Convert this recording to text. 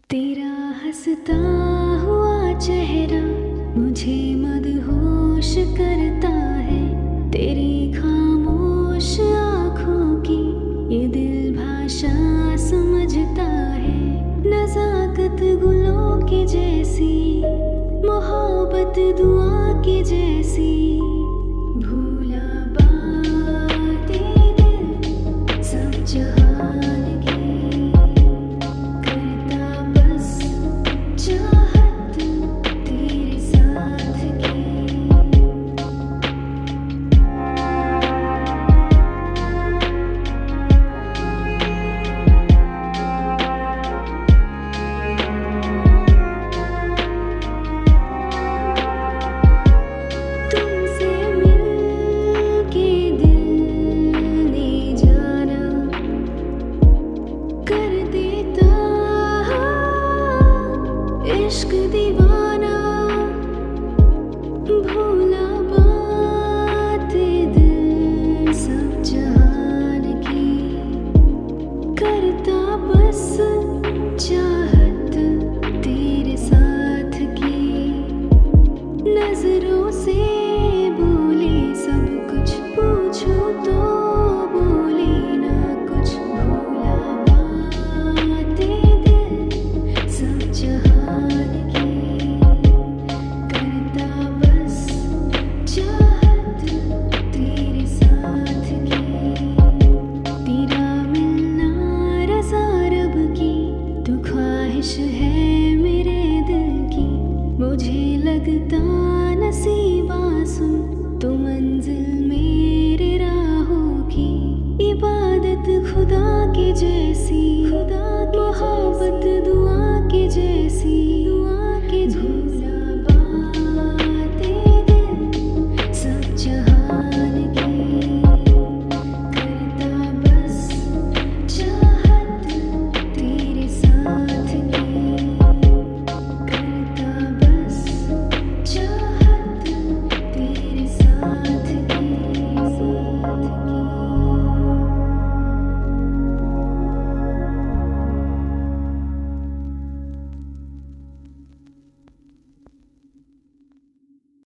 तेरा हंसता हुआ चेहरा मुझे मदहोश करता है। तेरी खामोश आँखों की ये दिल भाषा समझता है। नज़ाकत गुलों की जैसी, मोहब्बत दुआ की जैसी, भूला बातें दिल सब जहान की, करता बस चाहत तेरे साथ की। तुमसे मिलके दिल ने जाना कर देता इश्क दीवाना। भूला बातें दिल सब जहान की, करता बस